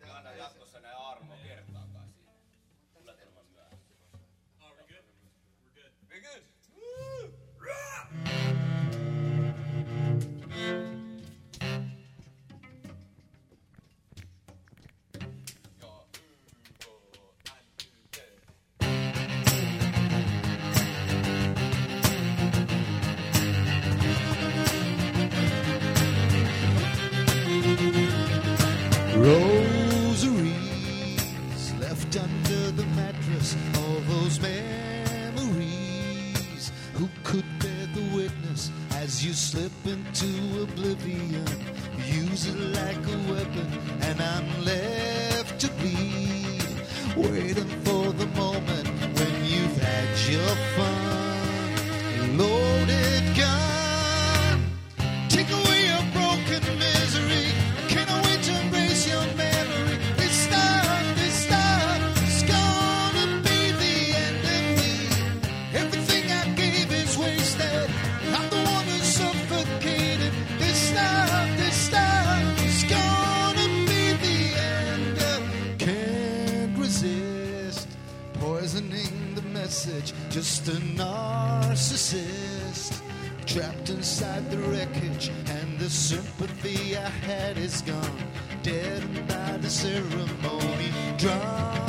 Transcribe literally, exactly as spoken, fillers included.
Anna jatkossa näin Armo kertaakaan siinä. Tuletelman myöhään. Oh, we're good? We're good. We're good. Rosaries left under the mattress, all those memories. Who could bear the witness as you slip into oblivion? Use it like a weapon, and I'm left to bleed, waiting for the moment when you've had your fun. Loaded gun, take away your broken misery. Can I wait to embrace your memory? This time, this time, it's gonna be the end of me. Everything I gave is wasted. I'm the one who suffocated. This time, this time, it's gonna be the end of. Can't resist poisoning the message. Just a narcissist trapped inside the wreckage, and the sympathy I had is gone, dead by the ceremony. Drown